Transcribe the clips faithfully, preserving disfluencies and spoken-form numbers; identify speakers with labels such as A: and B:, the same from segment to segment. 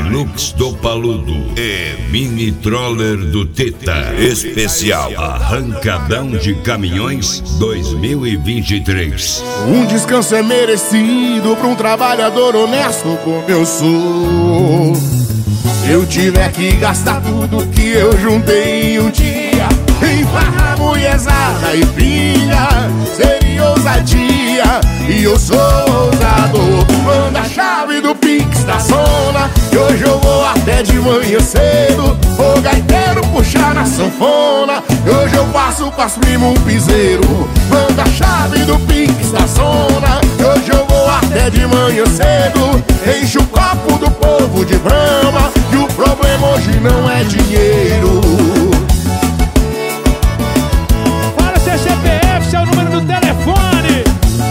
A: Hilux do Paludo e Mini Troller do Teta. Especial Arrancadão de Caminhões dois mil e vinte e três.
B: Um descanso é merecido pra um trabalhador honesto como eu sou. Se eu tiver que gastar tudo que eu juntei em um dia em farra, mulherzada e pilha, seria ousadia, e eu sou ousado. Manda a chave do Pix da zona, que hoje eu vou até de manhã cedo. O gaiteiro puxar na sanfona, e hoje eu passo pras primo um piseiro. Manda a chave do Pix da zona, que hoje eu vou até de manhã cedo. Enche o copo do povo de Brahma, e o problema hoje não é dinheiro.
C: Fala seu C P F, seu número do telefone.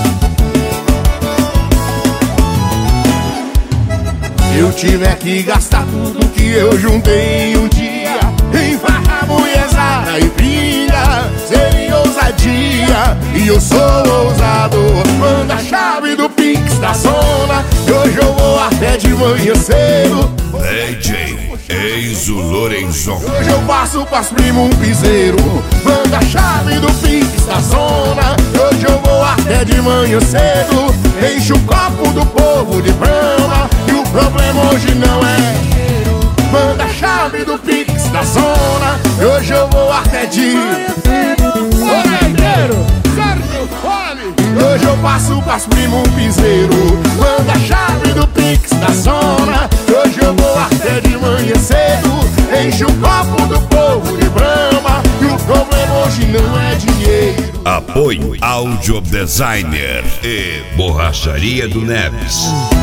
B: Se eu tiver que gastar tudo que eu juntei em um dia em farra, mulherzada e brilha, seria ousadia, e eu sou ousado. Manda a chave do Pix da zona, e hoje eu vou até de manhã cedo.
A: D J Enzo Lorenzon.
B: Hoje eu passo pras primo um piseiro. Manda a chave do Pix da zona, e hoje eu vou até de manhã cedo. Enche o copo do povo de Brahma, e o problema hoje não é dinheiro. Manda a chave do Pix da zona, e hoje eu vou até de
C: Ô gaiteiro,
B: Sérgio Fole. Hoje eu passo pras primo um piseiro. Manda a chave do Pix da zona, e hoje eu vou até de manhã cedo. Enche o copo do povo de Brahma, e o problema hoje não é dinheiro.
A: Apoio Audio Designer e Borracharia do Neves.